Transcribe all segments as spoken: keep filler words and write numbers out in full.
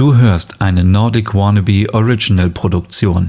Du hörst eine Nordic Wannabe Original Produktion.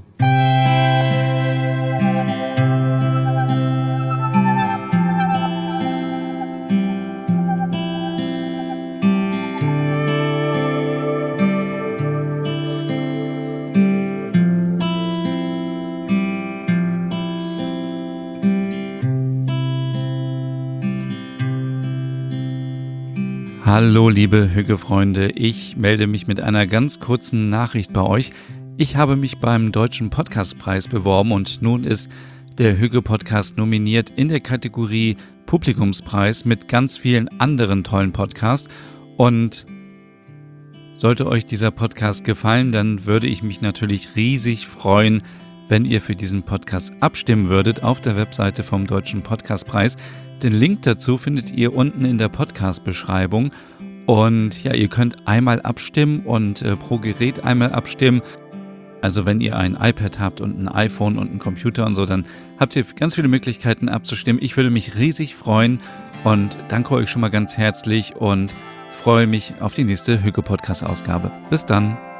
Hallo liebe Hügge-Freunde, ich melde mich mit einer ganz kurzen Nachricht bei euch. Ich habe mich beim Deutschen Podcastpreis beworben und nun ist der Hügge-Podcast nominiert in der Kategorie Publikumspreis mit ganz vielen anderen tollen Podcasts. Und sollte euch dieser Podcast gefallen, dann würde ich mich natürlich riesig freuen, wenn ihr für diesen Podcast abstimmen würdet auf der Webseite vom Deutschen Podcastpreis. Den Link dazu findet ihr unten in der Podcast-Beschreibung. Und ja, ihr könnt einmal abstimmen und äh, pro Gerät einmal abstimmen. Also wenn ihr ein iPad habt und ein iPhone und einen Computer und so, dann habt ihr ganz viele Möglichkeiten abzustimmen. Ich würde mich riesig freuen und danke euch schon mal ganz herzlich und freue mich auf die nächste Hügge-Podcast-Ausgabe. Bis dann!